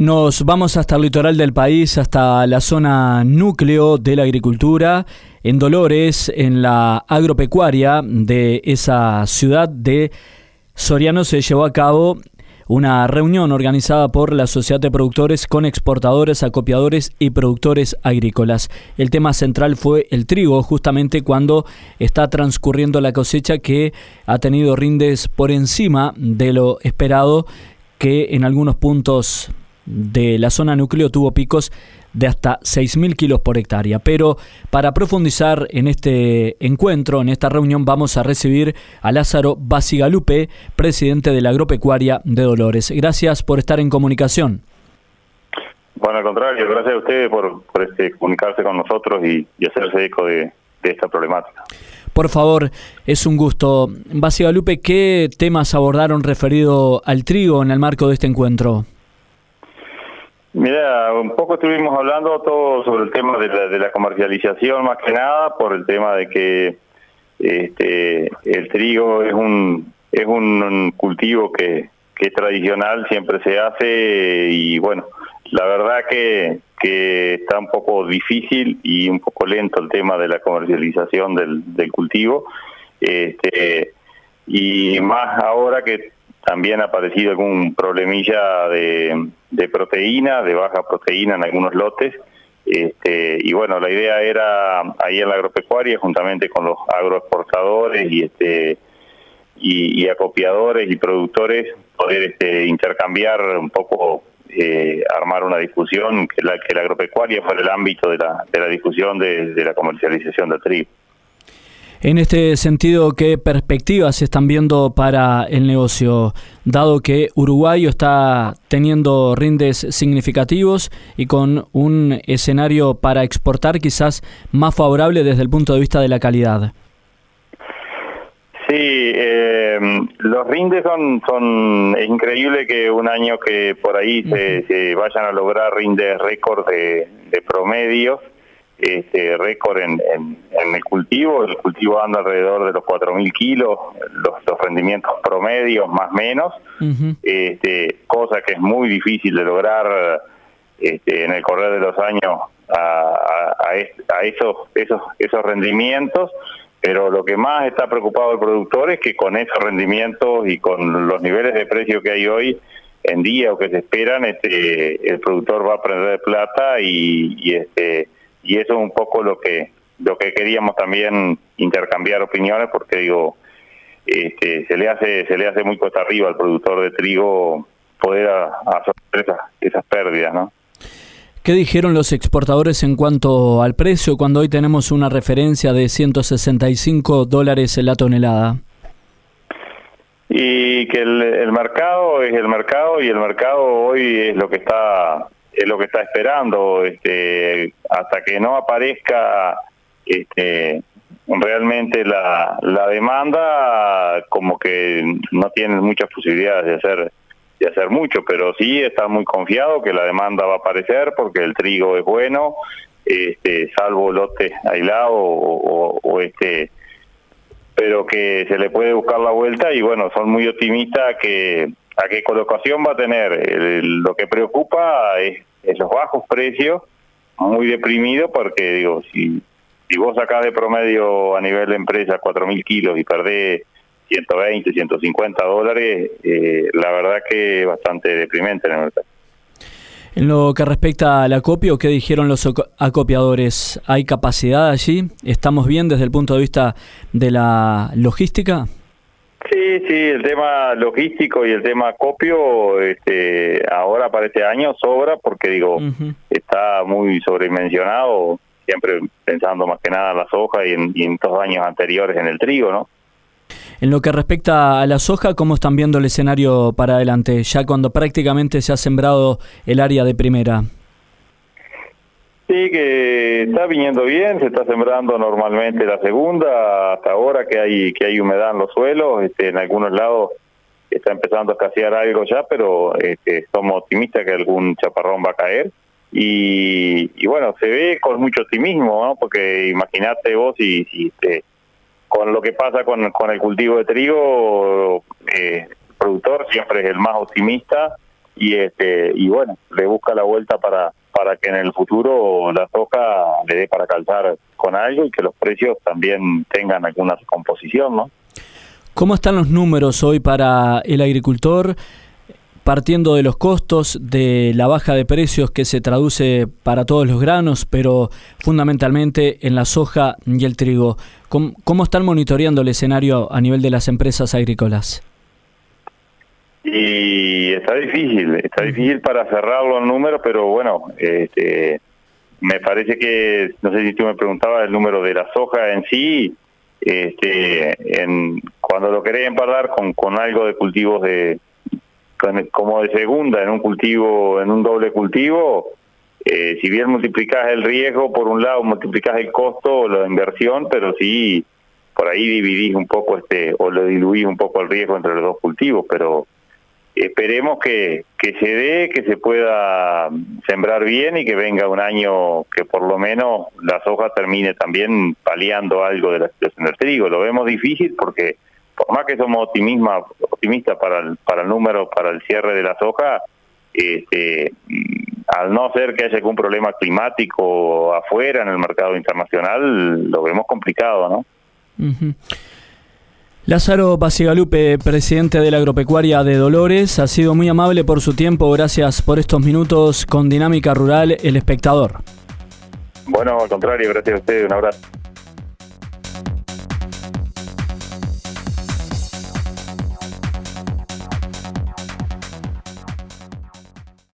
Nos vamos hasta el litoral del país, hasta la zona núcleo de la agricultura, en Dolores, en la agropecuaria de esa ciudad de Soriano. Se llevó a cabo una reunión organizada por la Sociedad de Productores con exportadores, acopiadores y productores agrícolas. El tema central fue el trigo, justamente cuando está transcurriendo la cosecha, que ha tenido rindes por encima de lo esperado, que en algunos puntos de la zona núcleo tuvo picos de hasta 6.000 kilos por hectárea. Pero para profundizar en este encuentro, en esta reunión, vamos a recibir a Lázaro Bacigalupe, presidente de la agropecuaria de Dolores. Gracias por estar en comunicación. Bueno, al contrario, gracias a ustedes por comunicarse con nosotros y hacerse eco de esta problemática. Por favor, es un gusto. Bacigalupe, ¿qué temas abordaron referido al trigo en el marco de este encuentro? Mira, un poco estuvimos hablando todo sobre el tema de la comercialización, más que nada por el tema de que el trigo es un cultivo que es tradicional, siempre se hace, y bueno, la verdad que está un poco difícil y un poco lento el tema de la comercialización del cultivo, y más ahora que también ha aparecido algún problemilla de proteína, de baja proteína en algunos lotes, y bueno, la idea era ahí en la agropecuaria, juntamente con los agroexportadores y acopiadores y productores, poder intercambiar un poco, armar una discusión, que la agropecuaria fuera el ámbito de la discusión de la comercialización del trigo. En este sentido, ¿qué perspectivas se están viendo para el negocio, dado que Uruguay está teniendo rindes significativos y con un escenario para exportar quizás más favorable desde el punto de vista de la calidad? Sí, los rindes es increíble que un año que por ahí se vayan a lograr rindes récord de promedio. Récord en el cultivo anda alrededor de los 4.000 kilos, los rendimientos promedios más o menos, cosa que es muy difícil de lograr en el correr de los años a esos rendimientos. Pero lo que más está preocupado el productor es que con esos rendimientos y con los niveles de precio que hay hoy en día o que se esperan, el productor va a perder plata y eso es un poco lo que queríamos también intercambiar opiniones, porque digo, se le hace muy cuesta arriba al productor de trigo poder absorber esas pérdidas, ¿no? ¿Qué dijeron los exportadores en cuanto al precio cuando hoy tenemos una referencia de $165 en la tonelada? Y que el mercado es el mercado, y el mercado hoy es lo que está esperando, hasta que no aparezca realmente la demanda, como que no tienen muchas posibilidades de hacer mucho, pero sí está muy confiado que la demanda va a aparecer, porque el trigo es bueno, salvo lotes aislados pero que se le puede buscar la vuelta, y bueno, son muy optimistas a qué colocación va a tener. Lo que preocupa es los bajos precios, muy deprimido, porque digo, si vos sacás de promedio a nivel de empresa 4.000 kilos y perdés $120, $150, la verdad que es bastante deprimente en el mercado. En lo que respecta al acopio, ¿qué dijeron los acopiadores? ¿Hay capacidad allí? ¿Estamos bien desde el punto de vista de la logística? Sí, el tema logístico y el tema acopio, ahora para este año sobra, porque digo, está muy sobredimensionado, siempre pensando más que nada en la soja y en 2 años anteriores en el trigo, ¿no? En lo que respecta a la soja, ¿cómo están viendo el escenario para adelante, ya cuando prácticamente se ha sembrado el área de primera? Sí, que está viniendo bien, se está sembrando normalmente la segunda, hasta ahora que hay humedad en los suelos, en algunos lados está empezando a escasear algo ya, pero somos optimistas que algún chaparrón va a caer, y bueno, se ve con mucho optimismo, ¿no? Porque imagínate vos con lo que pasa con el cultivo de trigo, el productor siempre es el más optimista, y bueno, le busca la vuelta para que en el futuro la soja le dé para calzar con algo y que los precios también tengan alguna composición, ¿no? ¿Cómo están los números hoy para el agricultor, partiendo de los costos, de la baja de precios que se traduce para todos los granos, pero fundamentalmente en la soja y el trigo? ¿Cómo están monitoreando el escenario a nivel de las empresas agrícolas? Y está difícil para cerrar los números, pero bueno, me parece que, no sé si tú me preguntabas el número de la soja en sí, cuando lo querés empardar con algo de cultivos como de segunda en un doble cultivo, si bien multiplicás el riesgo por un lado, multiplicás el costo o la inversión, pero sí por ahí dividís un poco o lo diluís un poco el riesgo entre los dos cultivos, pero esperemos que se dé, que se pueda sembrar bien y que venga un año que por lo menos la soja termine también paliando algo de la situación del trigo. Lo vemos difícil porque por más que somos optimistas para el número, para el cierre de la soja, al no ser que haya algún problema climático afuera en el mercado internacional, lo vemos complicado, ¿no? Uh-huh. Lázaro Bacigalupe, presidente de la Agropecuaria de Dolores, ha sido muy amable por su tiempo. Gracias por estos minutos con Dinámica Rural, El Espectador. Bueno, al contrario, gracias a ustedes. Un abrazo.